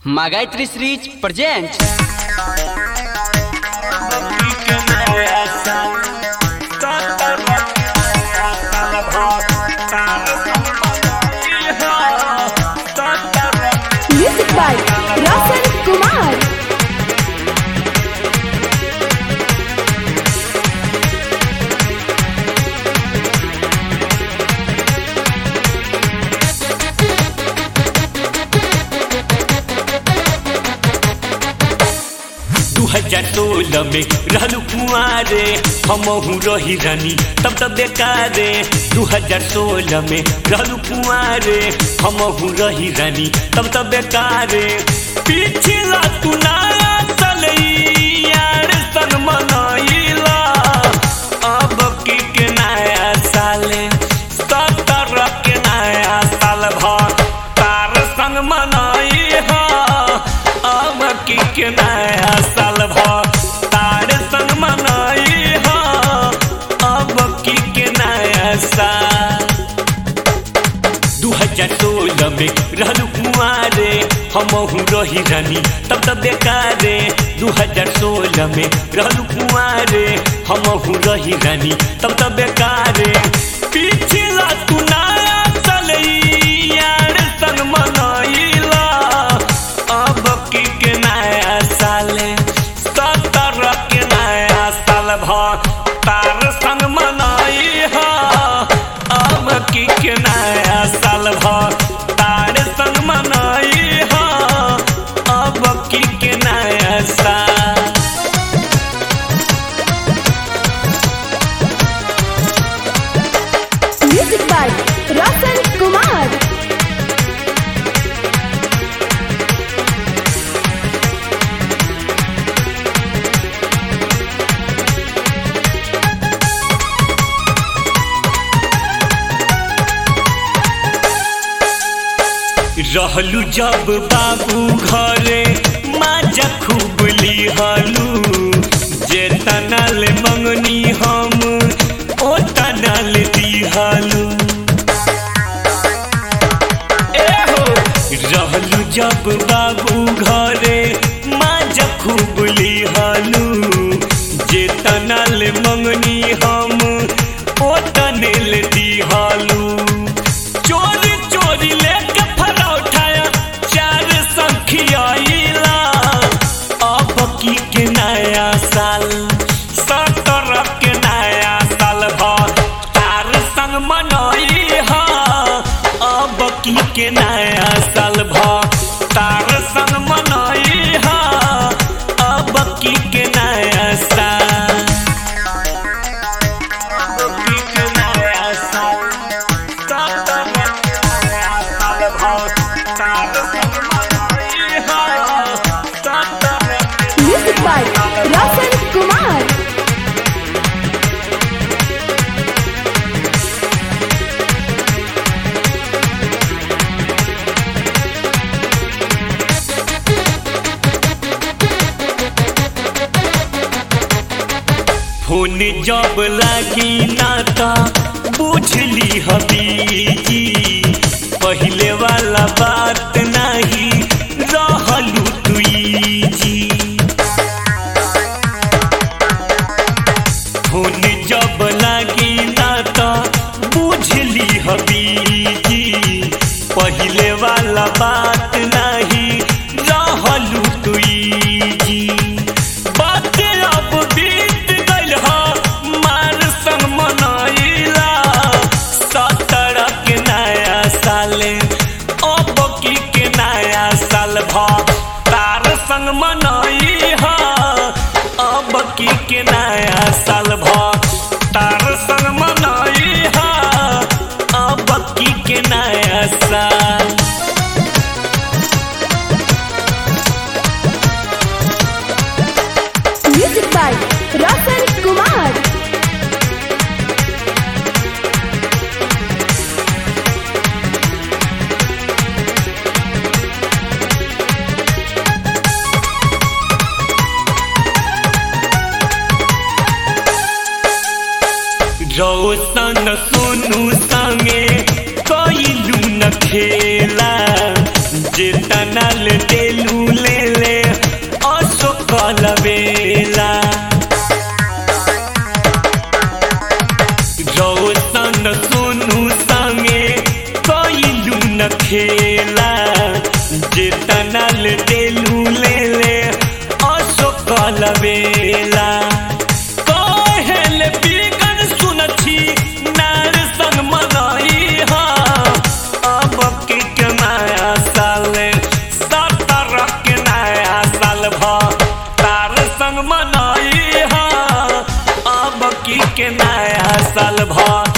Магайтри Срич presents Music by Roshan Kumar. में रहलू कुआरे हमहू रही रानी तब तब बेकारे 2016 में रहलू कुआरे हमहू रही रानी तब तब बेकारे पिछला तू नया चलई यार सन मनाइला अब के नया साले 17 के नया साल भर तार संग मनाई हा अब के नया साल भर तार संग मनाई हा अब के नया साल 2016 में रहलू कुआरे हमहू रही रानी तब तब बेकारे 2016 में रहलू कुआरे हमहू रही रानी तब तब बेकारे पिछला तू नया चलई यार संग मनाइला अब के नया साले 17 के नया साल भर तार संग मनाई हा अब के नया साल भर तार संग मनाई हा अब के नया साल Music by Roshan Kumar. रहलू जब बाबू घरे माजा खूब लिहलू जे तनल मंगनी हम ओ तनल दिहलू रहलू जब बाबू घरे माजा खूब लिहलू जे तनल मंगनी हम ओ तनल दिहलू चोरी चोरी लेके फरौठाया चार संखियाइला अब के नया साल 17 के नया साल भर तार संग मनाई हा अब के नया साल भर तार संग मनाई हा अब के नया साल Music by Roshan Kumar. Phone जब लागी नाता बुझली हबीजी पहले वाला बात नहीं रहलू तुईजी फोन जब लागी नाता बुझली हबीजी पहले वाला बात नहीं रहलू तुईजी बात अब बीत गइल हा मार संग मनाइला 17 के नया साले अब के नया साल भर तार संग मनाई हा अब के नया साल भर तार संग मनाई हा अब के नया साल Music by Roshan Kumar. रोशन सोनू संगे कइलू न खेला जे तनल देलू ले ले अशोक बेला रौशन सोनू संगे कइलू न खेला जे तनल देलू ले ले अशोक बेला कहल बिगन सुनछी नार संग मनाई हा अब के नया साल 17 के नया साल तार संग मनाई हा अब के नया साल